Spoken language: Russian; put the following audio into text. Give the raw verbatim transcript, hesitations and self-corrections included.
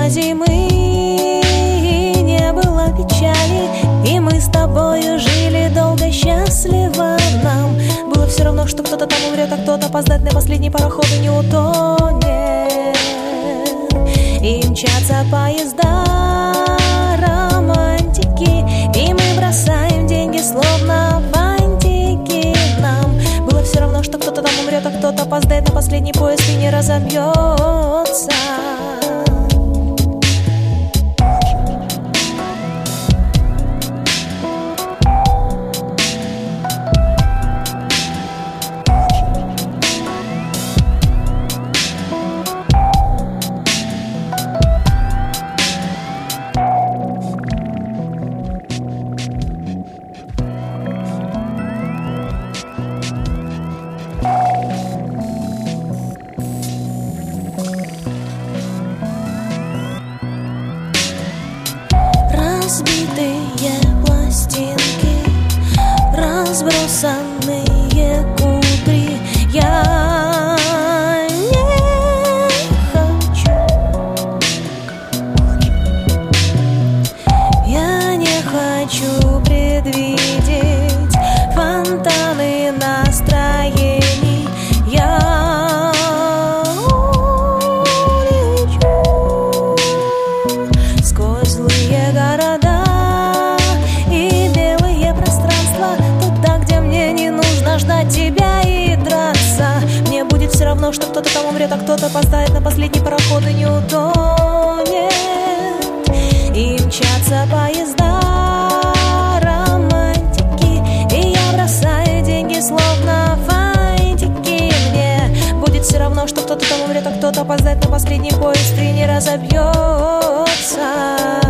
конца зимы, и не было печали, и мы с тобою жили долго, счастливо нам. Было все равно, что кто-то там умрет, а кто-то опоздает на последний пароход и не утонет. И мчатся поезда романтики, и мы бросаем деньги, словно фантики. Нам было все равно, что кто-то там умрет, а кто-то опоздает на последний поезд и не разобьется. Разбитые пластинки, разбросанные кудри. Я не хочу, я не хочу предвидеть фонтаны настроений. Я улечу сквозь злые города и белые пространства, туда, где мне не нужно ждать тебя и драться. Мне будет все равно, что кто-то там умрет, а кто-то опоздает на последний пароход и не утонет. И мчатся поезда романтики, и я бросаю деньги, словно фантики. Мне будет все равно, что кто-то там умрет, а кто-то опоздает на последний поезд и не разобьется.